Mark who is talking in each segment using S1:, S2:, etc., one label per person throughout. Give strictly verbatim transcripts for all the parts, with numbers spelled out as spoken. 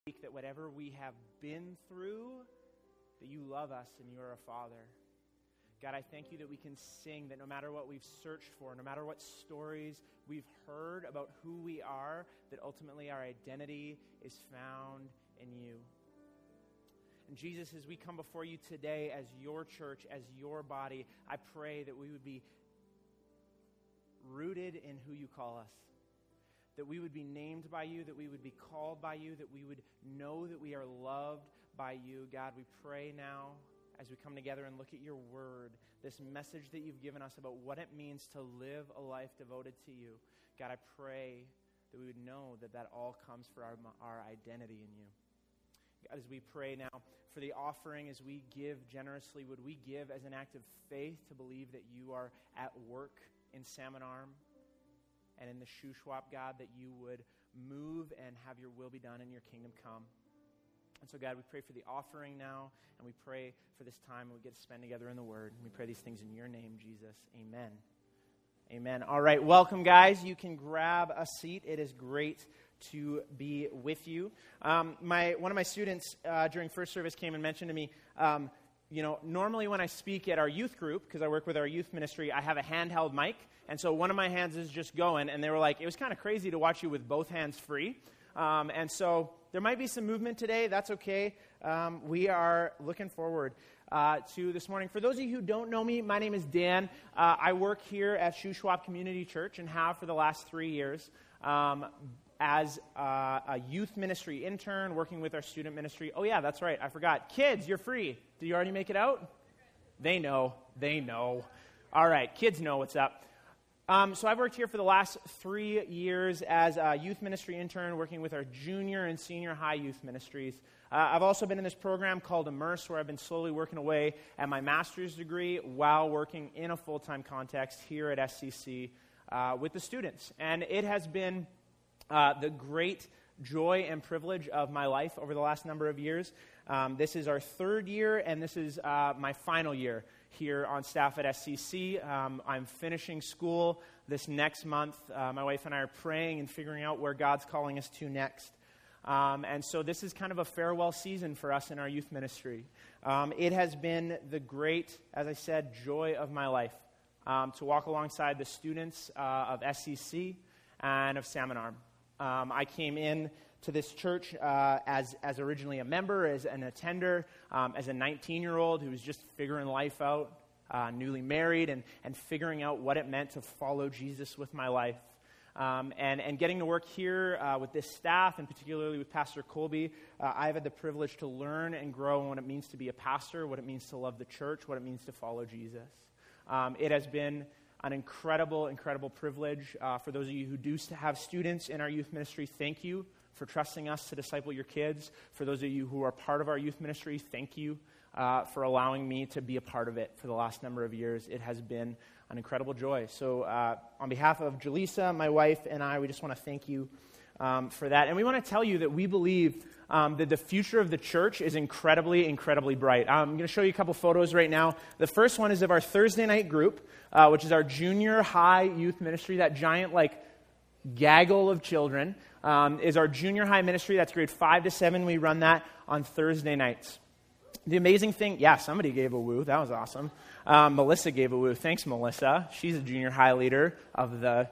S1: that whatever we have been through, that you love us and you are a Father. God, I thank you that we can sing that no matter what we've searched for, no matter what stories we've heard about who we are, that ultimately our identity is found in you. And Jesus, as we come before you today as your church, as your body, I pray that we would be rooted in who you call us, that we would be named by you, that we would be called by you, that we would know that we are loved by you. God, we pray now as we come together and look at your word, this message that you've given us about what it means to live a life devoted to you. God, I pray that we would know that that all comes for our, our identity in you. God, as we pray now for the offering, as we give generously, would we give as an act of faith to believe that you are at work in Salmon Arm and in the Shuswap, God, that you would move and have your will be done and your kingdom come. And so, God, we pray for the offering now, and we pray for this time we get to spend together in the Word. And we pray these things in your name, Jesus. Amen. Amen. All right, welcome, guys. You can grab a seat. It is great to be with you. Um, my one of my students uh, during first service came and mentioned to me, um, you know, normally when I speak at our youth group, because I work with our youth ministry, I have a handheld mic. And so one of my hands is just going, and they were like, it was kind of crazy to watch you with both hands free. Um, and so there might be some movement today. That's okay. Um, we are looking forward uh, to this morning. For those of you who don't know me, my name is Dan. Uh, I work here at Shuswap Community Church and have for the last three years um, as uh, a youth ministry intern working with our student ministry. Oh, yeah, that's right. I forgot. Kids, you're free. Did you already make it out? They know. They know. All right. Kids know what's up. Um, so I've worked here for the last three years as a youth ministry intern, working with our junior and senior high youth ministries. Uh, I've also been in this program called Immerse, where I've been slowly working away at my master's degree while working in a full-time context here at S C C uh, with the students. And it has been uh, the great joy and privilege of my life over the last number of years. Um, this is our third year, and this is uh, my final year here on staff at S C C. Um, I'm finishing school this next month. Uh, my wife and I are praying and figuring out where God's calling us to next. Um, and so this is kind of a farewell season for us in our youth ministry. Um, it has been the great, as I said, joy of my life um, to walk alongside the students uh, of S C C and of Salmon Arm. Um, I came in to this church uh, as as originally a member, as an attender, um, as a nineteen-year-old who was just figuring life out, uh, newly married, and, and figuring out what it meant to follow Jesus with my life. Um, and, and getting to work here uh, with this staff, and particularly with Pastor Colby, uh, I've had the privilege to learn and grow in what it means to be a pastor, what it means to love the church, what it means to follow Jesus. Um, it has been an incredible, incredible privilege. Uh, for those of you who do have students in our youth ministry, thank you for trusting us to disciple your kids. For those of you who are part of our youth ministry, thank you uh, for allowing me to be a part of it for the last number of years. It has been an incredible joy. So uh, on behalf of Jaleesa, my wife, and I, we just want to thank you um, for that. And we want to tell you that we believe um, that the future of the church is incredibly, incredibly bright. I'm going to show you a couple photos right now. The first one is of our Thursday night group, uh, which is our junior high youth ministry, that giant, like, gaggle of children. Um, is our junior high ministry. That's grade five to seven. We run that on Thursday nights. The amazing thing, yeah, somebody gave a woo. That was awesome. Um, Melissa gave a woo. Thanks, Melissa. She's a junior high leader of the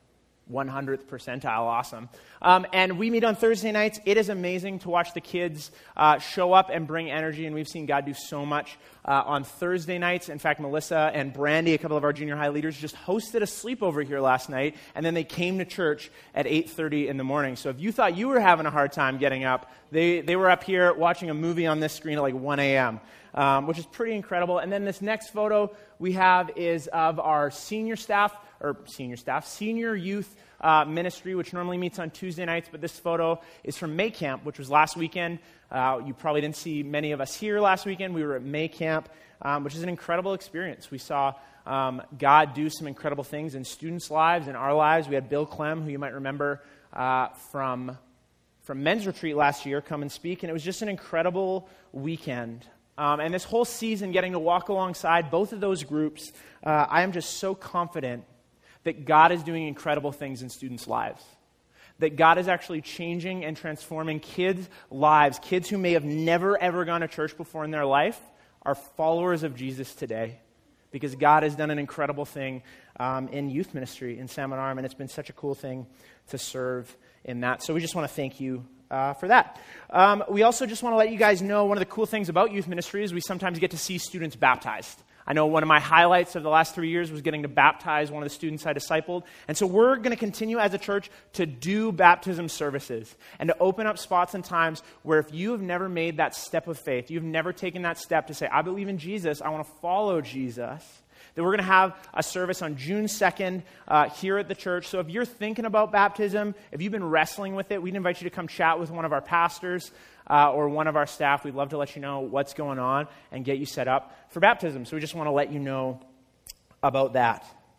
S1: one hundredth percentile. Awesome. Um, and we meet on Thursday nights. It is amazing to watch the kids uh, show up and bring energy, and we've seen God do so much uh, on Thursday nights. In fact, Melissa and Brandy, a couple of our junior high leaders, just hosted a sleepover here last night, and then they came to church at eight thirty in the morning. So if you thought you were having a hard time getting up, they, they were up here watching a movie on this screen at like one a.m., um, which is pretty incredible. And then this next photo we have is of our senior staff, or senior staff, senior youth uh, ministry, which normally meets on Tuesday nights, but this photo is from May Camp, which was last weekend. Uh, you probably didn't see many of us here last weekend. We were at May Camp, um, which is an incredible experience. We saw um, God do some incredible things in students' lives, in our lives. We had Bill Clem, who you might remember uh, from, from Men's Retreat last year, come and speak, and it was just an incredible weekend. Um, and this whole season, getting to walk alongside both of those groups, uh, I am just so confident that God is doing incredible things in students' lives. that God is actually changing and transforming kids' lives. Kids who may have never, ever gone to church before in their life are followers of Jesus today because God has done an incredible thing um, in youth ministry in Salmon Arm, and it's been such a cool thing to serve in that. So we just want to thank you uh, for that. Um, we also just want to let you guys know one of the cool things about youth ministry is we sometimes get to see students baptized. I know one of my highlights of the last three years was getting to baptize one of the students I discipled. And so we're going to continue as a church to do baptism services and to open up spots and times where if you have never made that step of faith, you've never taken that step to say, I believe in Jesus, I want to follow Jesus, that we're going to have a service on June second uh, here at the church. So if you're thinking about baptism, if you've been wrestling with it, we'd invite you to come chat with one of our pastors uh, or one of our staff. We'd love to let you know what's going on and get you set up for baptism. So we just want to let you know about that.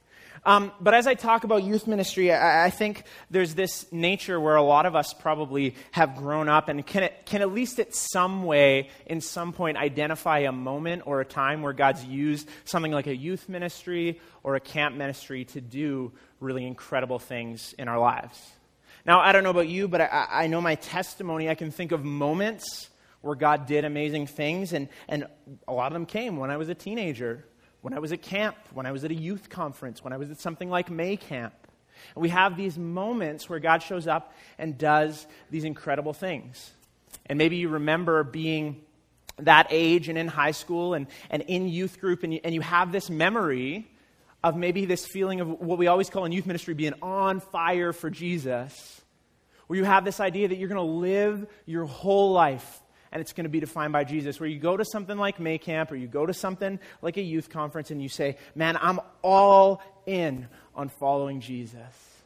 S1: Um, but as I talk about youth ministry, I, I think there's this nature where a lot of us probably have grown up and can, can at least at some way, in some point, identify a moment or a time where God's used something like a youth ministry or a camp ministry to do really incredible things in our lives. Now, I don't know about you, but I, I know my testimony. I can think of moments where God did amazing things, and, and a lot of them came when I was a teenager, when I was at camp, when I was at a youth conference, when I was at something like May Camp. And we have these moments where God shows up and does these incredible things. And maybe you remember being that age and in high school and, and in youth group, and you, and you have this memory of maybe this feeling of what we always call in youth ministry being on fire for Jesus, where you have this idea that you're going to live your whole life and it's going to be defined by Jesus, where you go to something like May Camp or you go to something like a youth conference and you say, man, I'm all in on following Jesus.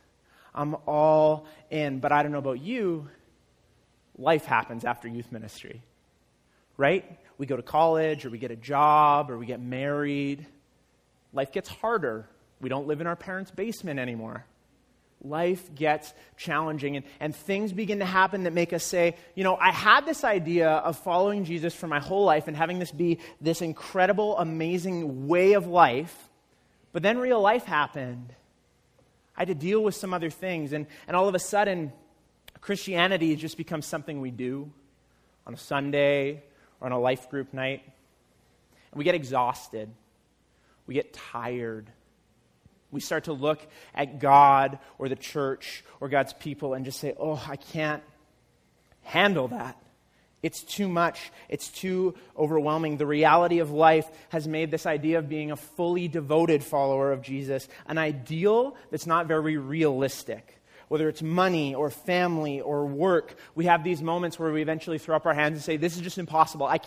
S1: I'm all in. But I don't know about you, life happens after youth ministry, right? We go to college or we get a job or we get married. Life gets harder. We don't live in our parents' basement anymore. Life gets challenging, and, and things begin to happen that make us say, you know, I had this idea of following Jesus for my whole life and having this be this incredible, amazing way of life, but then real life happened. I had to deal with some other things, and, and all of a sudden, Christianity just becomes something we do on a Sunday or on a life group night. And we get exhausted. We get tired. We start to look at God or the church or God's people and just say, oh, I can't handle that. It's too much. It's too overwhelming. The reality of life has made this idea of being a fully devoted follower of Jesus an ideal that's not very realistic. Whether it's money or family or work, we have these moments where we eventually throw up our hands and say, this is just impossible. I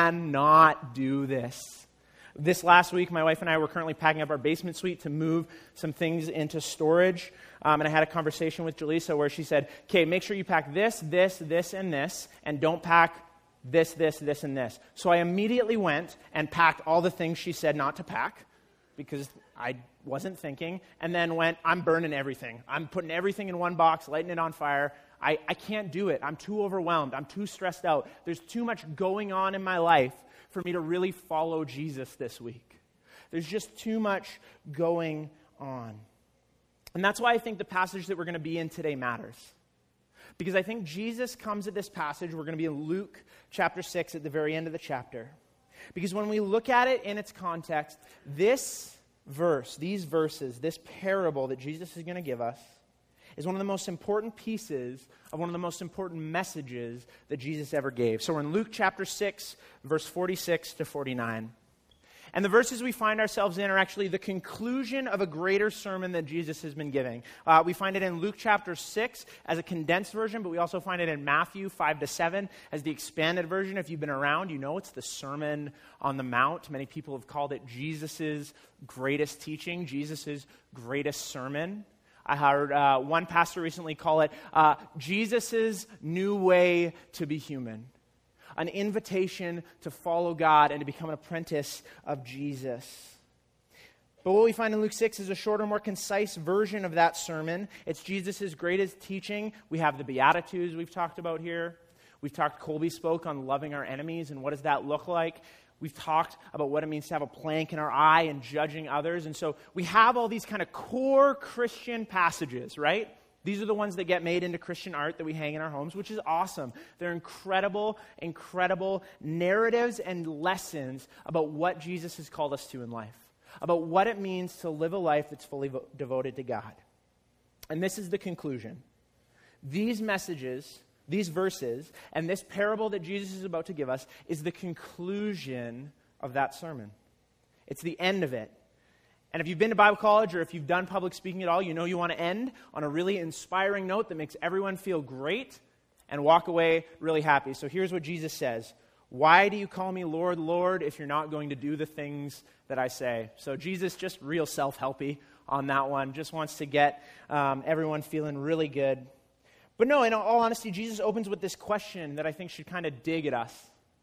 S1: cannot do this. This last week, my wife and I were currently packing up our basement suite to move some things into storage. Um, and I had a conversation with Jaleesa where she said, okay, make sure you pack this, this, this, and this, and don't pack this, this, this, and this. So I immediately went and packed all the things she said not to pack because I wasn't thinking, and then went, I'm burning everything. I'm putting everything in one box, lighting it on fire. I, I can't do it. I'm too overwhelmed. I'm too stressed out. There's too much going on in my life for me to really follow Jesus this week. There's just too much going on. And that's why I think the passage that we're going to be in today matters. Because I think Jesus comes at this passage, we're going to be in Luke chapter six at the very end of the chapter. Because when we look at it in its context, this verse, these verses, this parable that Jesus is going to give us is one of the most important pieces of one of the most important messages that Jesus ever gave. So we're in Luke chapter six, verse forty-six to forty-nine. And the verses we find ourselves in are actually the conclusion of a greater sermon that Jesus has been giving. Uh, we find it in Luke chapter six as a condensed version, but we also find it in Matthew five to seven as the expanded version. If you've been around, you know it's the Sermon on the Mount. Many people have called it Jesus' greatest teaching, Jesus' greatest sermon. I heard uh, one pastor recently call it uh, Jesus' new way to be human. An invitation to follow God and to become an apprentice of Jesus. But what we find in Luke six is a shorter, more concise version of that sermon. It's Jesus' greatest teaching. We have the Beatitudes we've talked about here. We've talked, Colby spoke on loving our enemies and what does that look like. We've talked about what it means to have a plank in our eye and judging others. And so we have all these kind of core Christian passages, right? These are the ones that get made into Christian art that we hang in our homes, which is awesome. They're incredible, incredible narratives and lessons about what Jesus has called us to in life, about what it means to live a life that's fully vo- devoted to God. And this is the conclusion. These messages, these verses, and this parable that Jesus is about to give us is the conclusion of that sermon. It's the end of it. And if you've been to Bible college or if you've done public speaking at all, you know you want to end on a really inspiring note that makes everyone feel great and walk away really happy. So here's what Jesus says. Why do you call me Lord, Lord, if you're not going to do the things that I say? So Jesus, just real self-helpy on that one, just wants to get um, everyone feeling really good. But no, in all honesty, Jesus opens with this question that I think should kind of dig at us.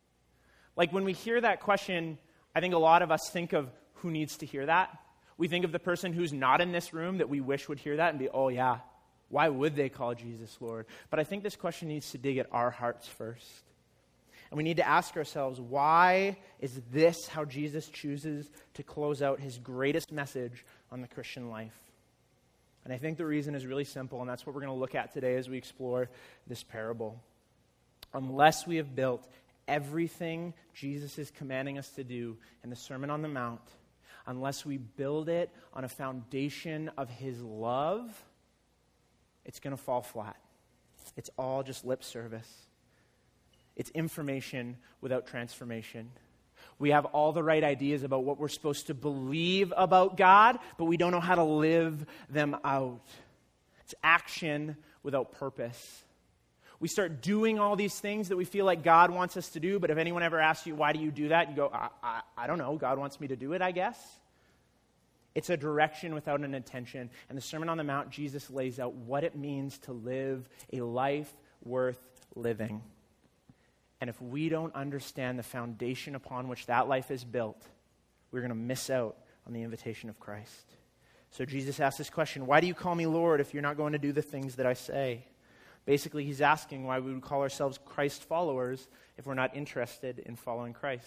S1: Like when we hear that question, I think a lot of us think of who needs to hear that. We think of the person who's not in this room that we wish would hear that and be, oh yeah, why would they call Jesus Lord? But I think this question needs to dig at our hearts first. And we need to ask ourselves, why is this how Jesus chooses to close out his greatest message on the Christian life? And I think the reason is really simple, and that's what we're going to look at today as we explore this parable. Unless we have built everything Jesus is commanding us to do in the Sermon on the Mount, unless we build it on a foundation of his love, it's going to fall flat. It's all just lip service. It's information without transformation. We have all the right ideas about what we're supposed to believe about God, but we don't know how to live them out. It's action without purpose. We start doing all these things that we feel like God wants us to do, but if anyone ever asks you, why do you do that? You go, I, I, I don't know. God wants me to do it, I guess. It's a direction without an intention. And the Sermon on the Mount, Jesus lays out what it means to live a life worth living. And if we don't understand the foundation upon which that life is built, we're going to miss out on the invitation of Christ. So Jesus asks this question, why do you call me Lord if you're not going to do the things that I say? Basically, he's asking why we would call ourselves Christ followers if we're not interested in following Christ.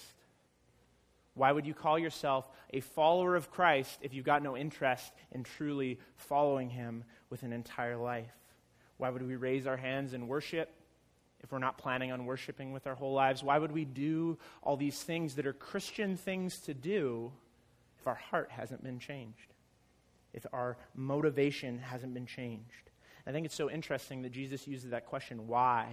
S1: Why would you call yourself a follower of Christ if you've got no interest in truly following him with an entire life? Why would we raise our hands in worship if we're not planning on worshiping with our whole lives? Why would we do all these things that are Christian things to do if our heart hasn't been changed? If our motivation hasn't been changed? I think it's so interesting that Jesus uses that question, why?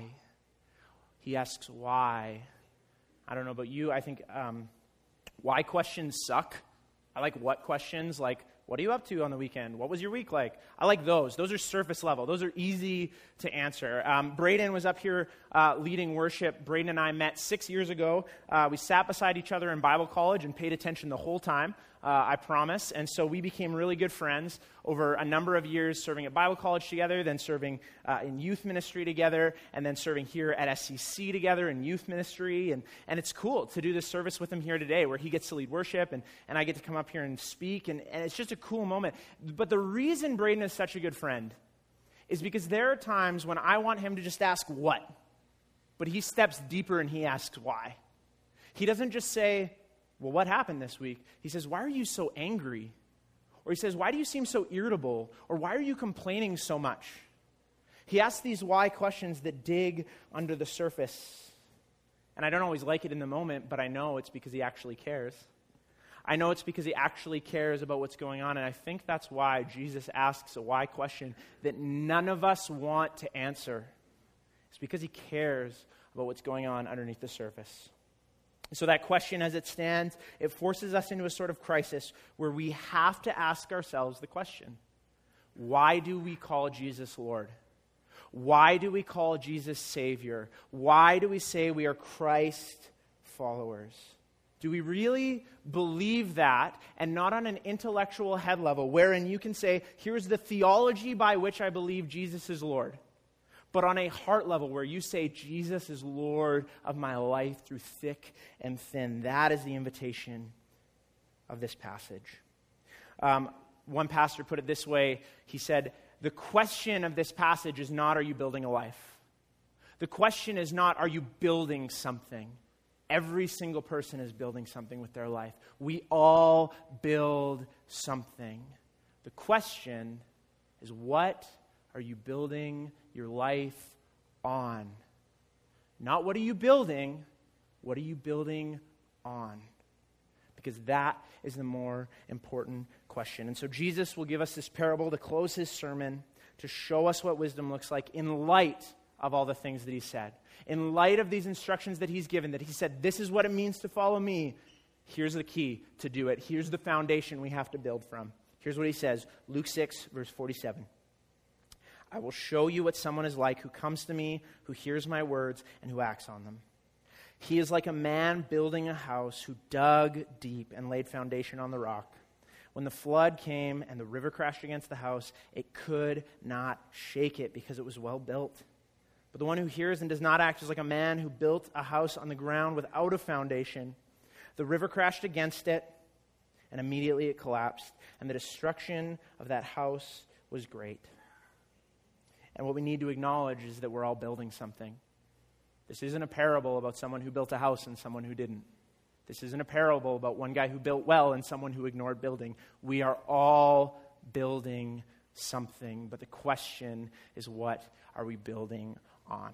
S1: He asks why. I don't know about you, I think um, why questions suck. I like what questions, like, what are you up to on the weekend? What was your week like? I like those. Those are surface level. Those are easy to answer. Um, Braden was up here uh, leading worship. Braden and I met six years ago. Uh, we sat beside each other in Bible college and paid attention the whole time, uh, I promise. And so we became really good friends over a number of years, serving at Bible college together, then serving uh, in youth ministry together, and then serving here at S C C together in youth ministry. And, and it's cool to do this service with him here today, where he gets to lead worship, and, and I get to come up here and speak. And, and it's just a cool moment. But the reason Braden is such a good friend is because there are times when I want him to just ask what, but he steps deeper and he asks why. He doesn't just say, well, what happened this week? He says, why are you so angry? Or he says, why do you seem so irritable? Or why are you complaining so much? He asks these why questions that dig under the surface. And I don't always like it in the moment, but I know it's because he actually cares. I know it's because he actually cares about what's going on, and I think that's why Jesus asks a why question that none of us want to answer. It's because he cares about what's going on underneath the surface. So that question as it stands, it forces us into a sort of crisis where we have to ask ourselves the question, why do we call Jesus Lord? Why do we call Jesus Savior? Why do we say we are Christ followers? Do we really believe that, and not on an intellectual head level, wherein you can say, here's the theology by which I believe Jesus is Lord, but on a heart level where you say, Jesus is Lord of my life through thick and thin? That is the invitation of this passage. Um, one pastor put it this way. He said, the question of this passage is not, are you building a life? The question is not, are you building something? Every single person is building something with their life. We all build something. The question is, what are you building your life on? Not what are you building, what are you building on? Because that is the more important question. And so Jesus will give us this parable to close his sermon, to show us what wisdom looks like in light of all the things that he said. In light of these instructions that he's given, that he said, this is what it means to follow me. Here's the key to do it. Here's the foundation we have to build from. Here's what he says, Luke six, verse forty-seven. I will show you what someone is like who comes to me, who hears my words, and who acts on them. He is like a man building a house who dug deep and laid foundation on the rock. When the flood came and the river crashed against the house, it could not shake it because it was well built. But the one who hears and does not act is like a man who built a house on the ground without a foundation. The river crashed against it, and immediately it collapsed, and the destruction of that house was great. And what we need to acknowledge is that we're all building something. This isn't a parable about someone who built a house and someone who didn't. This isn't a parable about one guy who built well and someone who ignored building. We are all building something, but the question is, what are we building on?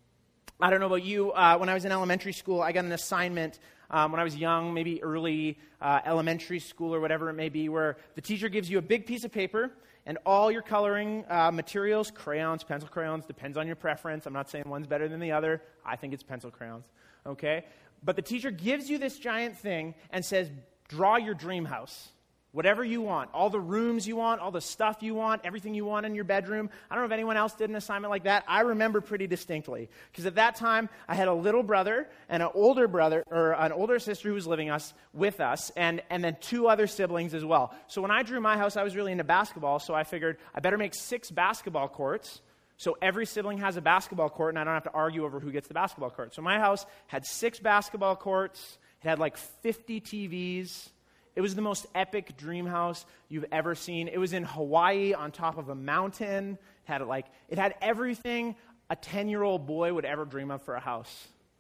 S1: I don't know about you. Uh, when I was in elementary school, I got an assignment um, when I was young, maybe early uh, elementary school or whatever it may be, where the teacher gives you a big piece of paper and all your coloring uh, materials, crayons, pencil crayons, depends on your preference. I'm not saying one's better than the other. I think it's pencil crayons, okay? But the teacher gives you this giant thing and says, draw your dream house. Whatever you want, all the rooms you want, all the stuff you want, everything you want in your bedroom. I don't know if anyone else did an assignment like that. I remember pretty distinctly. Because at that time, I had a little brother and an older brother, or an older sister who was living us with us, and, and then two other siblings as well. So when I drew my house, I was really into basketball, so I figured I better make six basketball courts, so every sibling has a basketball court, and I don't have to argue over who gets the basketball court. So my house had six basketball courts. It had like fifty T Vs. It was the most epic dream house you've ever seen. It was in Hawaii on top of a mountain. It had like it had everything a ten-year-old boy would ever dream of for a house.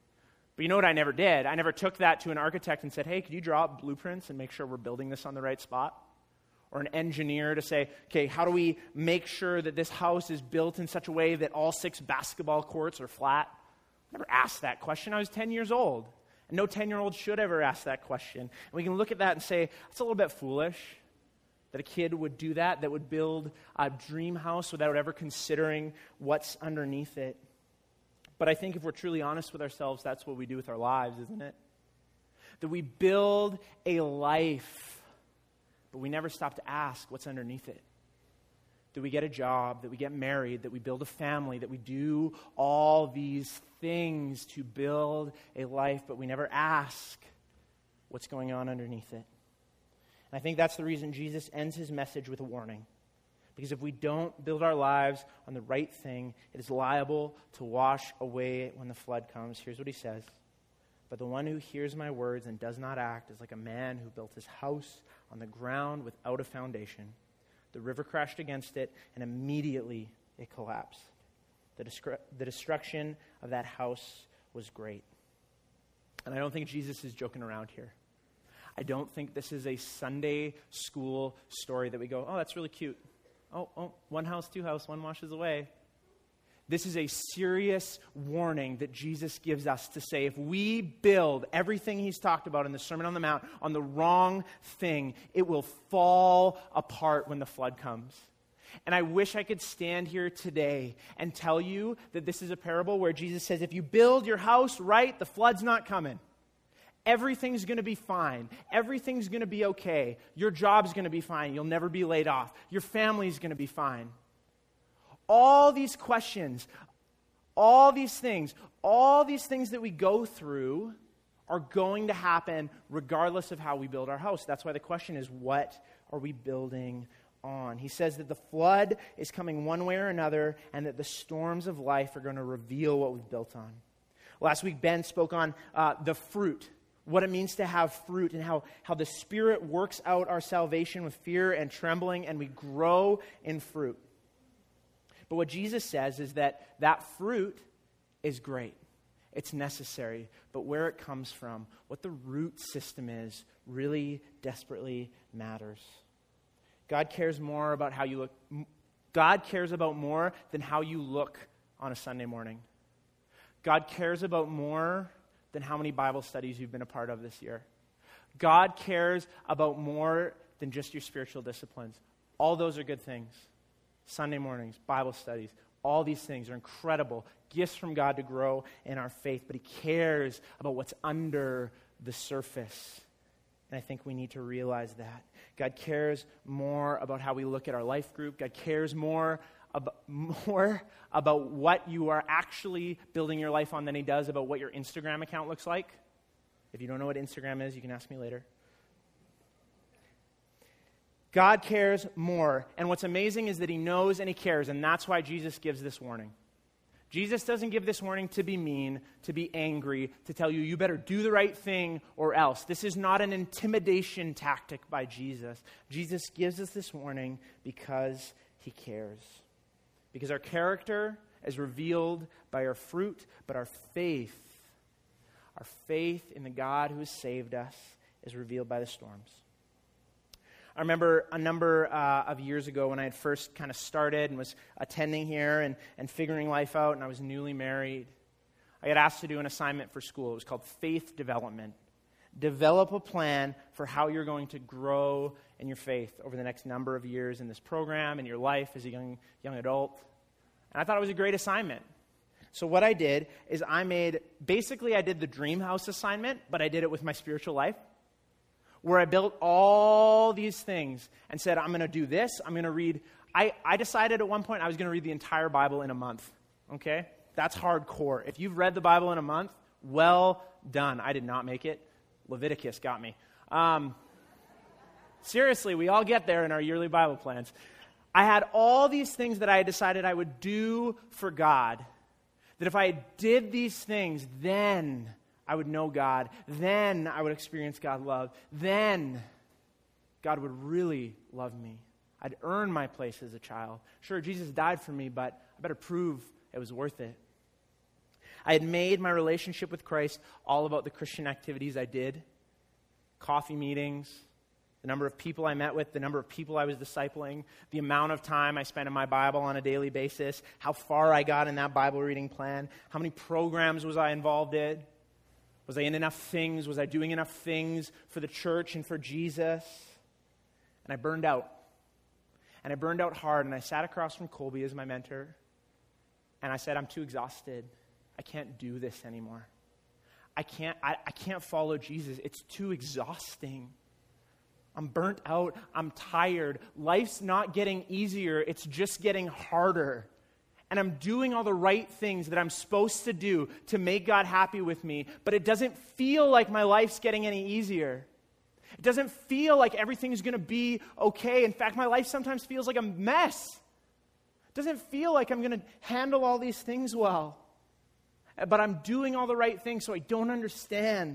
S1: But you know what I never did? I never took that to an architect and said, hey, could you draw up blueprints and make sure we're building this on the right spot? Or an engineer to say, okay, how do we make sure that this house is built in such a way that all six basketball courts are flat? I never asked that question. I was ten years old. And no ten-year-old should ever ask that question. And we can look at that and say, it's a little bit foolish that a kid would do that, that would build a dream house without ever considering what's underneath it. But I think if we're truly honest with ourselves, that's what we do with our lives, isn't it? That we build a life, but we never stop to ask what's underneath it. That we get a job, that we get married, that we build a family, that we do all these things to build a life, but we never ask what's going on underneath it. And I think that's the reason Jesus ends his message with a warning. Because if we don't build our lives on the right thing, it is liable to wash away when the flood comes. Here's what he says. But the one who hears my words and does not act is like a man who built his house on the ground without a foundation. The river crashed against it, and immediately it collapsed. The, discre- the destruction of that house was great. And I don't think Jesus is joking around here. I don't think this is a Sunday school story that we go, oh, that's really cute. Oh, oh, one house, two house, one washes away. This is a serious warning that Jesus gives us to say, if we build everything he's talked about in the Sermon on the Mount on the wrong thing, it will fall apart when the flood comes. And I wish I could stand here today and tell you that this is a parable where Jesus says, if you build your house right, the flood's not coming. Everything's going to be fine. Everything's going to be okay. Your job's going to be fine. You'll never be laid off. Your family's going to be fine. All these questions, all these things, all these things that we go through are going to happen regardless of how we build our house. That's why the question is, what are we building on? He says that the flood is coming one way or another, and that the storms of life are going to reveal what we've built on. Last week, Ben spoke on uh, the fruit, what it means to have fruit, and how, how the Spirit works out our salvation with fear and trembling, and we grow in fruit. But what Jesus says is that that fruit is great. It's necessary. But where it comes from, what the root system is, really desperately matters. God cares more about how you look, God cares about more than how you look on a Sunday morning. God cares about more than how many Bible studies you've been a part of this year. God cares about more than just your spiritual disciplines. All those are good things. Sunday mornings, Bible studies, all these things are incredible gifts from God to grow in our faith, but he cares about what's under the surface. And I think we need to realize that. God cares more about how we look at our life group. God cares more about, more about what you are actually building your life on than he does about what your Instagram account looks like. If you don't know what Instagram is, you can ask me later. God cares more. And what's amazing is that he knows and he cares, and that's why Jesus gives this warning. Jesus doesn't give this warning to be mean, to be angry, to tell you, you better do the right thing or else. This is not an intimidation tactic by Jesus. Jesus gives us this warning because he cares. Because our character is revealed by our fruit, but our faith, our faith in the God who has saved us is revealed by the storms. I remember a number uh, of years ago when I had first kind of started and was attending here and, and figuring life out, and I was newly married. I got asked to do an assignment for school. It was called Faith Development. Develop a plan for how you're going to grow in your faith over the next number of years in this program, in your life as a young, young adult. And I thought it was a great assignment. So what I did is I made, basically I did the Dream House assignment, but I did it with my spiritual life, where I built all these things and said, I'm going to do this, I'm going to read. I, I decided at one point I was going to read the entire Bible in a month, okay? That's hardcore. If you've read the Bible in a month, well done. I did not make it. Leviticus got me. Um, seriously, we all get there in our yearly Bible plans. I had all these things that I had decided I would do for God, that if I did these things, then I would know God. Then I would experience God's love. Then God would really love me. I'd earn my place as a child. Sure, Jesus died for me, but I better prove it was worth it. I had made my relationship with Christ all about the Christian activities I did. Coffee meetings, the number of people I met with, the number of people I was discipling, the amount of time I spent in my Bible on a daily basis, how far I got in that Bible reading plan, how many programs was I involved in. Was I in enough things? Was I doing enough things for the church and for Jesus? And I burned out. And I burned out hard, and I sat across from Colby as my mentor, and I said, I'm too exhausted. I can't do this anymore. I can't, I, I can't follow Jesus. It's too exhausting. I'm burnt out. I'm tired. Life's not getting easier. It's just getting harder. And I'm doing all the right things that I'm supposed to do to make God happy with me, but it doesn't feel like my life's getting any easier. It doesn't feel like everything's going to be okay. In fact, my life sometimes feels like a mess. It doesn't feel like I'm going to handle all these things well. But I'm doing all the right things, so I don't understand.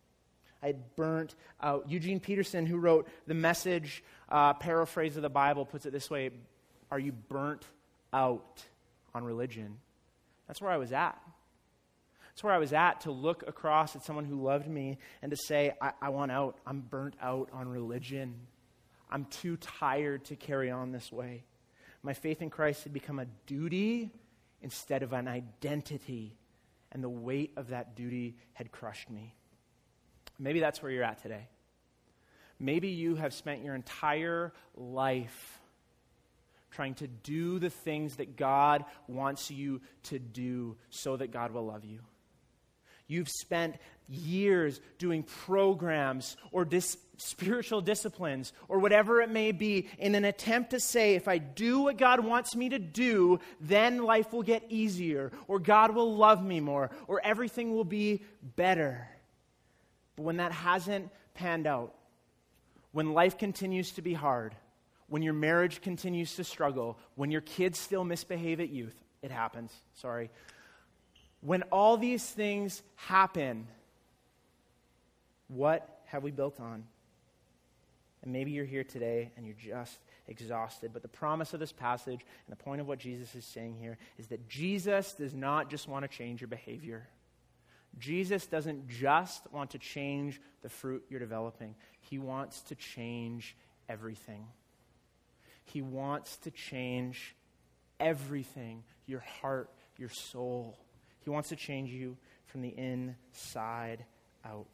S1: I had burnt out. Eugene Peterson, who wrote the Message uh, paraphrase of the Bible, puts it this way: are you burnt out on religion? That's where I was at. That's where I was at, to look across at someone who loved me and to say, I, I want out. I'm burnt out on religion. I'm too tired to carry on this way. My faith in Christ had become a duty instead of an identity, and the weight of that duty had crushed me. Maybe that's where you're at today. Maybe you have spent your entire life trying to do the things that God wants you to do so that God will love you. You've spent years doing programs or dis- spiritual disciplines or whatever it may be in an attempt to say, if I do what God wants me to do, then life will get easier, or God will love me more, or everything will be better. But when that hasn't panned out, when life continues to be hard, when your marriage continues to struggle, when your kids still misbehave at youth, it happens, sorry. When all these things happen, what have we built on? And maybe you're here today and you're just exhausted. But the promise of this passage and the point of what Jesus is saying here is that Jesus does not just want to change your behavior. Jesus doesn't just want to change the fruit you're developing. He wants to change everything. He wants to change everything, your heart, your soul. He wants to change you from the inside out.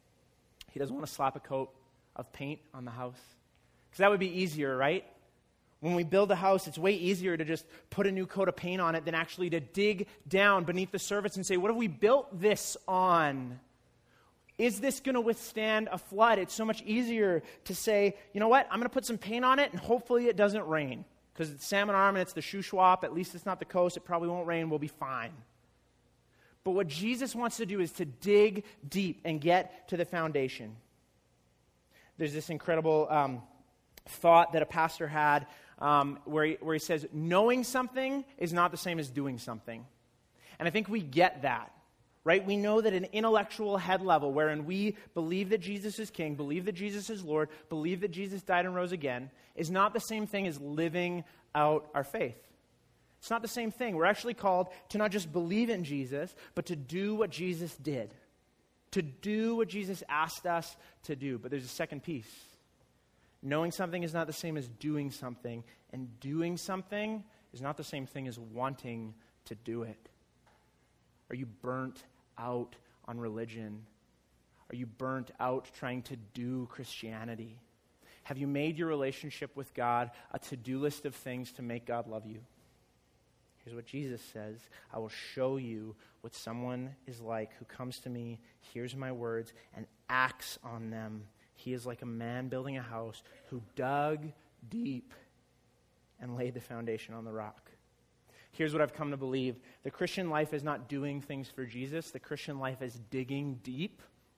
S1: He doesn't want to slap a coat of paint on the house, because that would be easier, right? When we build a house, it's way easier to just put a new coat of paint on it than actually to dig down beneath the surface and say, what have we built this on? Is this going to withstand a flood? It's so much easier to say, you know what, I'm going to put some paint on it and hopefully it doesn't rain. Because it's Salmon Arm and it's the Shuswap, at least it's not the coast, it probably won't rain, we'll be fine. But what Jesus wants to do is to dig deep and get to the foundation. There's this incredible um, thought that a pastor had um, where, he, where he says, knowing something is not the same as doing something. And I think we get that, right? We know that an intellectual head level wherein we believe that Jesus is king, believe that Jesus is Lord, believe that Jesus died and rose again, is not the same thing as living out our faith. It's not the same thing. We're actually called to not just believe in Jesus, but to do what Jesus did. To do what Jesus asked us to do. But there's a second piece. Knowing something is not the same as doing something, and doing something is not the same thing as wanting to do it. Are you burnt out on religion? Are you burnt out trying to do Christianity? Have you made your relationship with God a to-do list of things to make God love you? Here's what Jesus says. I will show you what someone is like who comes to me, hears my words, and acts on them. He is like a man building a house who dug deep and laid the foundation on the rock. Here's what I've come to believe. The Christian life is not doing things for Jesus. The Christian life is digging deep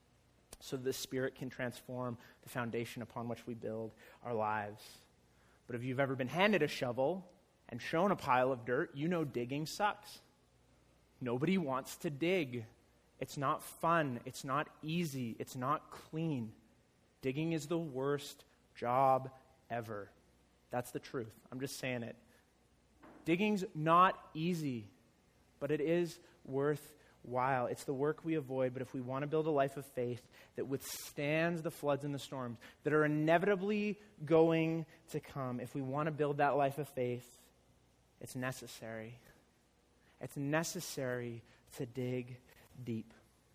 S1: so the Spirit can transform the foundation upon which we build our lives. But if you've ever been handed a shovel and shown a pile of dirt, you know digging sucks. Nobody wants to dig. It's not fun. It's not easy. It's not clean. Digging is the worst job ever. That's the truth. I'm just saying it. Digging's not easy, but it is worthwhile. It's the work we avoid, but if we want to build a life of faith that withstands the floods and the storms that are inevitably going to come, if we want to build that life of faith, it's necessary. It's necessary to dig deep.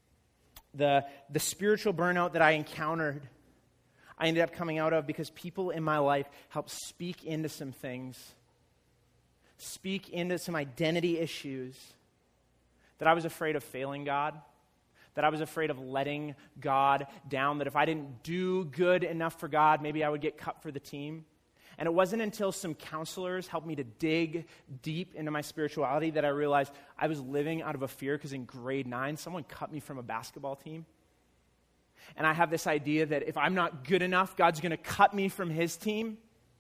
S1: The, the spiritual burnout that I encountered, I ended up coming out of because people in my life helped speak into some things, speak into some identity issues that I was afraid of failing God, that I was afraid of letting God down, that if I didn't do good enough for God, maybe I would get cut for the team. And it wasn't until some counselors helped me to dig deep into my spirituality that I realized I was living out of a fear, because in grade nine, someone cut me from a basketball team. And I have this idea that if I'm not good enough, God's going to cut me from his team.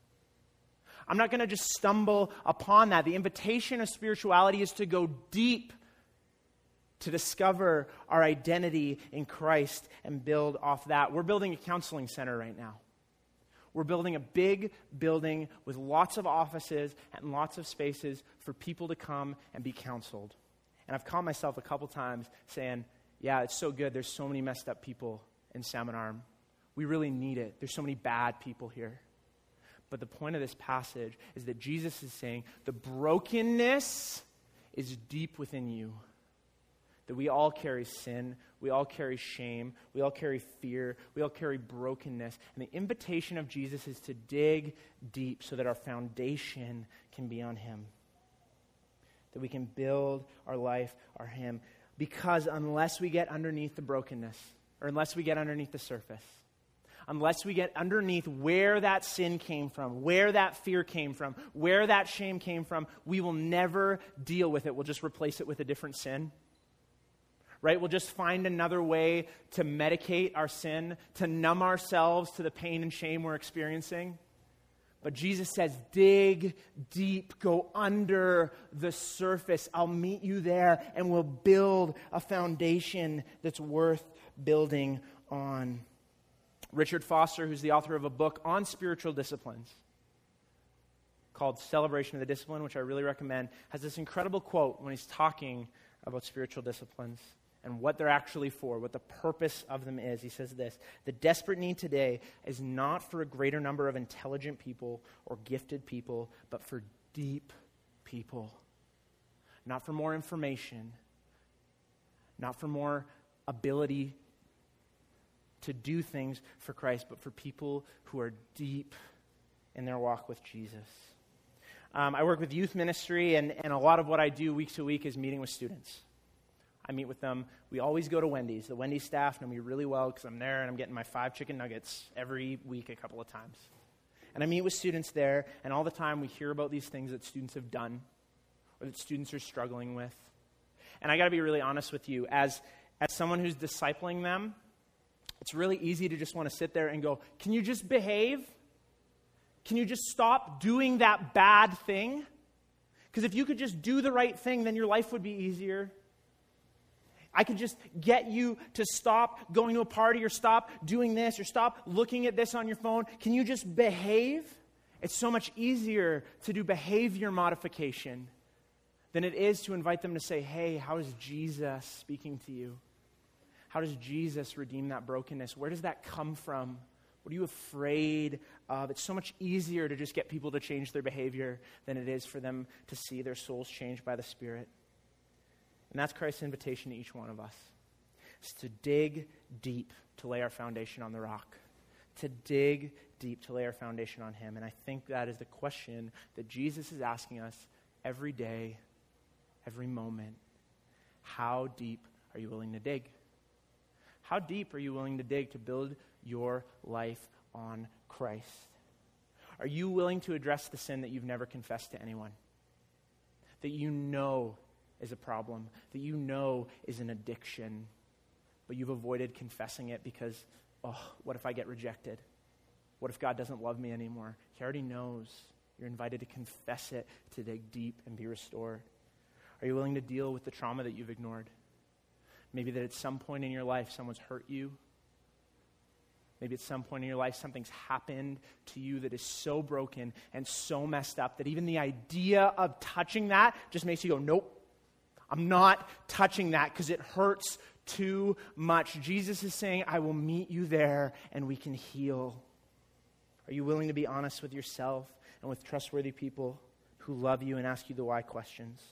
S1: I'm not going to just stumble upon that. The invitation of spirituality is to go deep, to discover our identity in Christ and build off that. We're building a counseling center right now. We're building a big building with lots of offices and lots of spaces for people to come and be counseled. And I've caught myself a couple times saying, yeah, it's so good. There's so many messed up people in Salmon Arm. We really need it. There's so many bad people here. But the point of this passage is that Jesus is saying the brokenness is deep within you. That we all carry sin, we all carry shame, we all carry fear, we all carry brokenness. And the invitation of Jesus is to dig deep so that our foundation can be on him. That we can build our life on him. Because unless we get underneath the brokenness, or unless we get underneath the surface, unless we get underneath where that sin came from, where that fear came from, where that shame came from, we will never deal with it. We'll just replace it with a different sin. Right? We'll just find another way to medicate our sin, to numb ourselves to the pain and shame we're experiencing. But Jesus says, dig deep, go under the surface. I'll meet you there, and we'll build a foundation that's worth building on. Richard Foster, who's the author of a book on spiritual disciplines called Celebration of the Discipline, which I really recommend, has this incredible quote when he's talking about spiritual disciplines and what they're actually for, what the purpose of them is. He says this: the desperate need today is not for a greater number of intelligent people or gifted people, but for deep people. Not for more information, not for more ability to do things for Christ, but for people who are deep in their walk with Jesus. Um, I work with youth ministry, and, and a lot of what I do week to week is meeting with students. I meet with them. We always go to Wendy's. The Wendy's staff know me really well because I'm there and I'm getting my five chicken nuggets every week a couple of times. And I meet with students there, and all the time we hear about these things that students have done or that students are struggling with. And I got to be really honest with you. As, as someone who's discipling them, it's really easy to just want to sit there and go, can you just behave? Can you just stop doing that bad thing? Because if you could just do the right thing, then your life would be easier. I could just get you to stop going to a party or stop doing this or stop looking at this on your phone. Can you just behave? It's so much easier to do behavior modification than it is to invite them to say, hey, how is Jesus speaking to you? How does Jesus redeem that brokenness? Where does that come from? What are you afraid of? It's so much easier to just get people to change their behavior than it is for them to see their souls changed by the Spirit. And that's Christ's invitation to each one of us. It's to dig deep to lay our foundation on the rock. To dig deep to lay our foundation on Him. And I think that is the question that Jesus is asking us every day, every moment. How deep are you willing to dig? How deep are you willing to dig to build your life on Christ? Are you willing to address the sin that you've never confessed to anyone? That you know is a problem, that you know is an addiction, but you've avoided confessing it because, oh, what if I get rejected? What if God doesn't love me anymore? He already knows. You're invited to confess it, to dig deep and be restored. Are you willing to deal with the trauma that you've ignored? Maybe that at some point in your life, someone's hurt you. Maybe at some point in your life, something's happened to you that is so broken and so messed up that even the idea of touching that just makes you go, nope, I'm not touching that because it hurts too much. Jesus is saying, I will meet you there and we can heal. Are you willing to be honest with yourself and with trustworthy people who love you and ask you the why questions?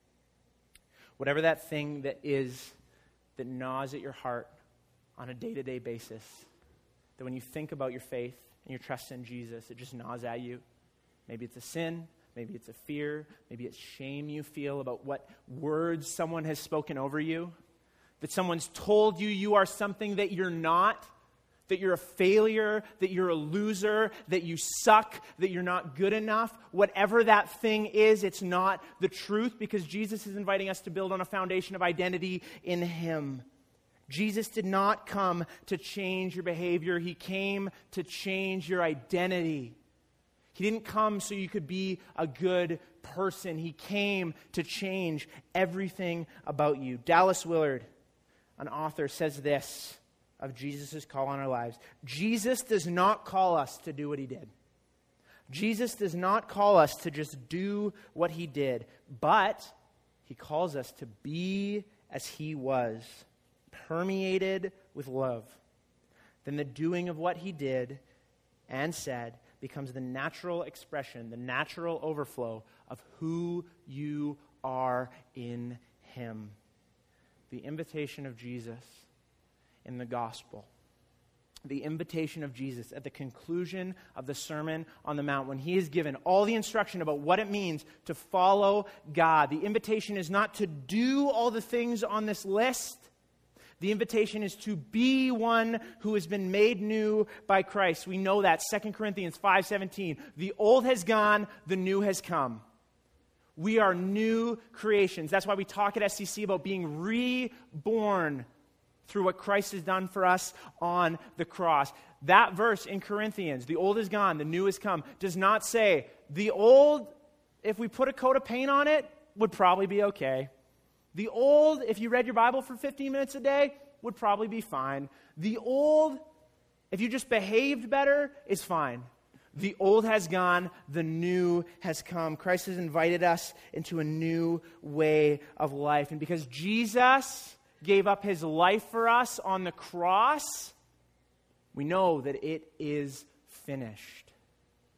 S1: Whatever that thing that is that gnaws at your heart on a day-to-day basis, that when you think about your faith and your trust in Jesus, it just gnaws at you. Maybe it's a sin. Maybe it's a fear. Maybe it's shame you feel about what words someone has spoken over you. That someone's told you you are something that you're not. That you're a failure. That you're a loser. That you suck. That you're not good enough. Whatever that thing is, it's not the truth because Jesus is inviting us to build on a foundation of identity in Him. Jesus did not come to change your behavior. He came to change your identity. He didn't come so you could be a good person. He came to change everything about you. Dallas Willard, an author, says this of Jesus' call on our lives. Jesus does not call us to do what He did. Jesus does not call us to just do what He did, but He calls us to be as He was, permeated with love. Then the doing of what He did and said becomes the natural expression, the natural overflow of who you are in Him. The invitation of Jesus in the gospel. The invitation of Jesus at the conclusion of the Sermon on the Mount when He is given all the instruction about what it means to follow God. The invitation is not to do all the things on this list. The invitation is to be one who has been made new by Christ. We know that. Second Corinthians five seventeen. The old has gone, the new has come. We are new creations. That's why we talk at S C C about being reborn through what Christ has done for us on the cross. That verse in Corinthians, the old is gone, the new has come, does not say the old, if we put a coat of paint on it, would probably be okay. The old, if you read your Bible for fifteen minutes a day, would probably be fine. The old, if you just behaved better, is fine. The old has gone, the new has come. Christ has invited us into a new way of life. And because Jesus gave up His life for us on the cross, we know that it is finished.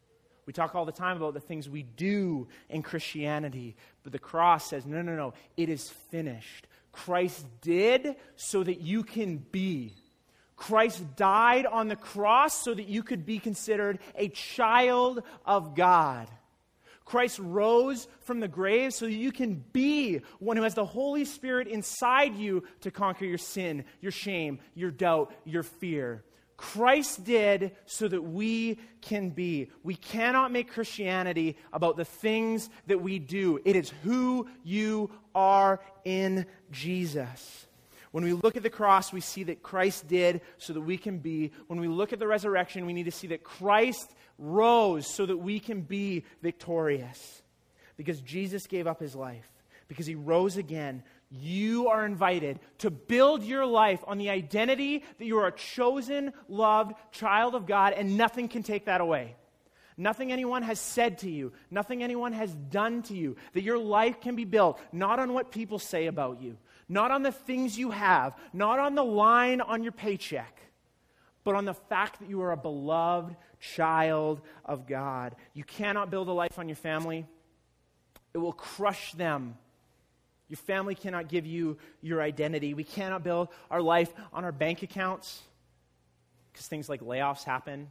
S1: We talk all the time about the things we do in Christianity, but the cross says, no, no, no, it is finished. Christ did so that you can be. Christ died on the cross so that you could be considered a child of God. Christ rose from the grave so that you can be one who has the Holy Spirit inside you to conquer your sin, your shame, your doubt, your fear. Christ did so that we can be. We cannot make Christianity about the things that we do. It is who you are in Jesus. When we look at the cross, we see that Christ did so that we can be. When we look at the resurrection, we need to see that Christ rose so that we can be victorious. Because Jesus gave up his life. Because he rose again. You are invited to build your life on the identity that you are a chosen, loved child of God, and nothing can take that away. Nothing anyone has said to you, nothing anyone has done to you, that your life can be built not on what people say about you, not on the things you have, not on the line on your paycheck, but on the fact that you are a beloved child of God. You cannot build a life on your family. It will crush them. Your family cannot give you your identity. We cannot build our life on our bank accounts because things like layoffs happen.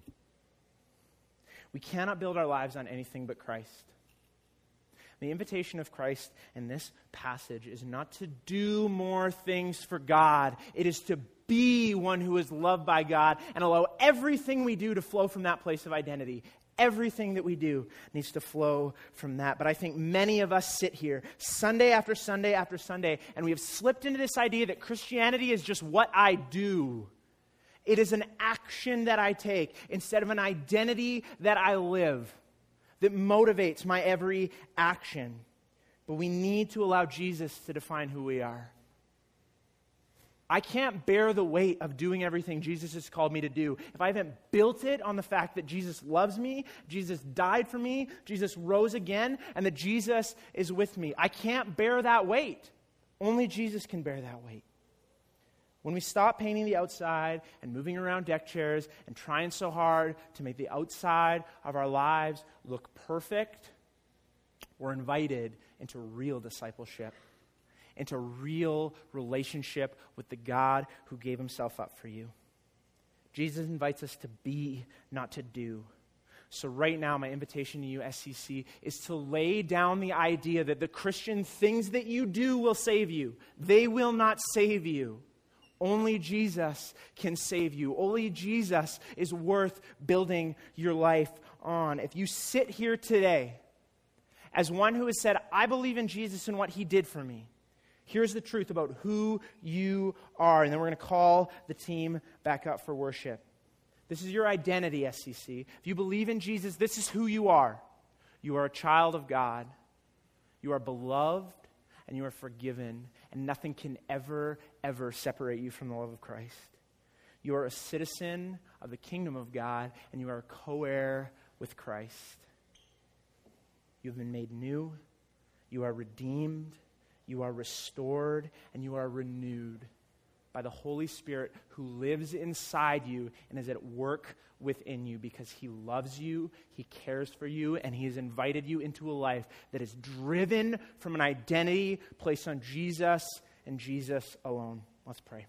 S1: We cannot build our lives on anything but Christ. The invitation of Christ in this passage is not to do more things for God. It is to be one who is loved by God and allow everything we do to flow from that place of identity. Everything that we do needs to flow from that. But I think many of us sit here Sunday after Sunday after Sunday, and we have slipped into this idea that Christianity is just what I do. It is an action that I take instead of an identity that I live that motivates my every action. But we need to allow Jesus to define who we are. I can't bear the weight of doing everything Jesus has called me to do if I haven't built it on the fact that Jesus loves me, Jesus died for me, Jesus rose again, and that Jesus is with me. I can't bear that weight. Only Jesus can bear that weight. When we stop painting the outside and moving around deck chairs and trying so hard to make the outside of our lives look perfect, we're invited into real discipleship, into real relationship with the God who gave himself up for you. Jesus invites us to be, not to do. So right now, my invitation to you, S C C, is to lay down the idea that the Christian things that you do will save you. They will not save you. Only Jesus can save you. Only Jesus is worth building your life on. If you sit here today as one who has said, I believe in Jesus and what he did for me, here's the truth about who you are. And then we're going to call the team back up for worship. This is your identity, S C C. If you believe in Jesus, this is who you are. You are a child of God. You are beloved and you are forgiven. And nothing can ever, ever separate you from the love of Christ. You are a citizen of the kingdom of God and you are a co-heir with Christ. You have been made new. You are redeemed. You are restored and you are renewed by the Holy Spirit who lives inside you and is at work within you because he loves you, he cares for you, and he has invited you into a life that is driven from an identity placed on Jesus and Jesus alone. Let's pray.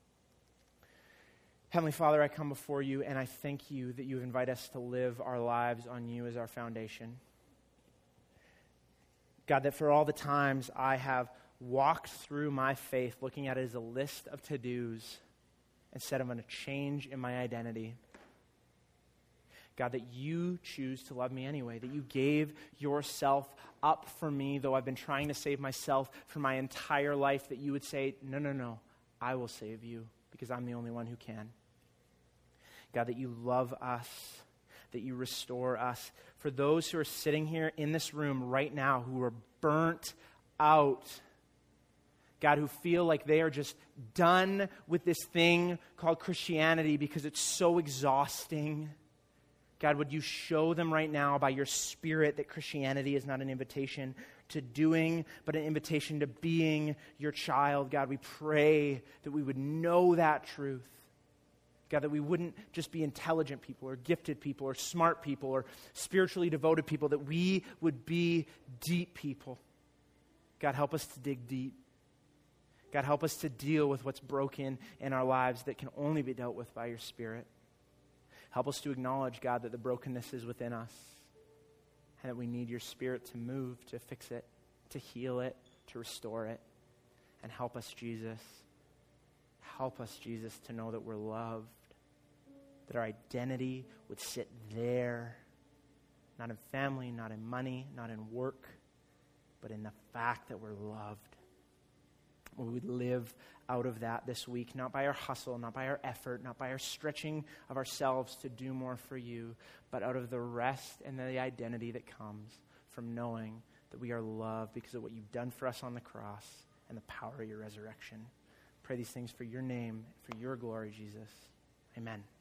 S1: Heavenly Father, I come before you and I thank you that you invite us to live our lives on you as our foundation. God, that for all the times I have walked through my faith looking at it as a list of to-dos instead of a change in my identity. God, that you choose to love me anyway, that you gave yourself up for me, though I've been trying to save myself for my entire life, that you would say, no, no, no, I will save you because I'm the only one who can. God, that you love us, that you restore us. For those who are sitting here in this room right now who are burnt out, God, who feel like they are just done with this thing called Christianity because it's so exhausting, God, would you show them right now by your Spirit that Christianity is not an invitation to doing, but an invitation to being your child. God, we pray that we would know that truth. God, that we wouldn't just be intelligent people or gifted people or smart people or spiritually devoted people, that we would be deep people. God, help us to dig deep. God, help us to deal with what's broken in our lives that can only be dealt with by your Spirit. Help us to acknowledge, God, that the brokenness is within us and that we need your Spirit to move, to fix it, to heal it, to restore it. And help us, Jesus. Help us, Jesus, to know that we're loved, that our identity would sit there, not in family, not in money, not in work, but in the fact that we're loved. We would live out of that this week, not by our hustle, not by our effort, not by our stretching of ourselves to do more for you, but out of the rest and the identity that comes from knowing that we are loved because of what you've done for us on the cross and the power of your resurrection. Pray these things for your name, for your glory, Jesus. Amen.